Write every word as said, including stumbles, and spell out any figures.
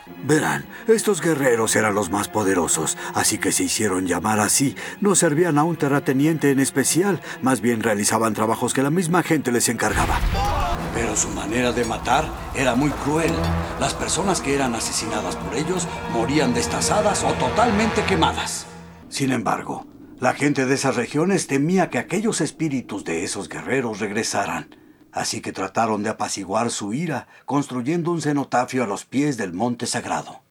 Verán, estos guerreros eran los más poderosos, así que se hicieron llamar así. No servían a un terrateniente en especial, más bien realizaban trabajos que la misma gente les encargaba. Pero su manera de matar era muy cruel. Las personas que eran asesinadas por ellos morían destazadas o totalmente quemadas. Sin embargo, la gente de esas regiones temía que aquellos espíritus de esos guerreros regresaran. Así que trataron de apaciguar su ira, construyendo un cenotafio a los pies del monte sagrado.